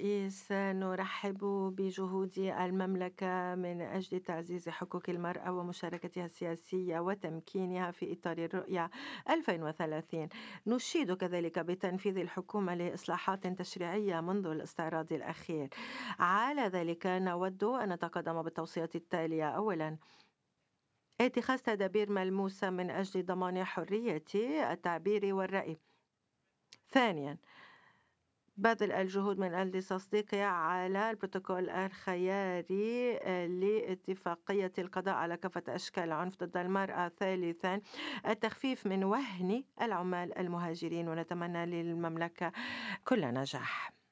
الرئيس، نرحب بجهود المملكة من أجل تعزيز حقوق المرأة ومشاركتها السياسية وتمكينها في إطار الرؤية 2030. نشيد كذلك بتنفيذ الحكومة لإصلاحات تشريعية منذ الاستعراض الأخير. على ذلك نود أن نتقدم بالتوصيات التالية: أولا، اتخاذ تدابير ملموسة من أجل ضمان حرية التعبير والرأي. ثانيا، بذل الجهود من أجل التصديق على البروتوكول الخياري لاتفاقية القضاء على كافة أشكال العنف ضد المرأة. ثالثا، التخفيف من وهن العمال المهاجرين، ونتمنى للمملكة كل نجاح.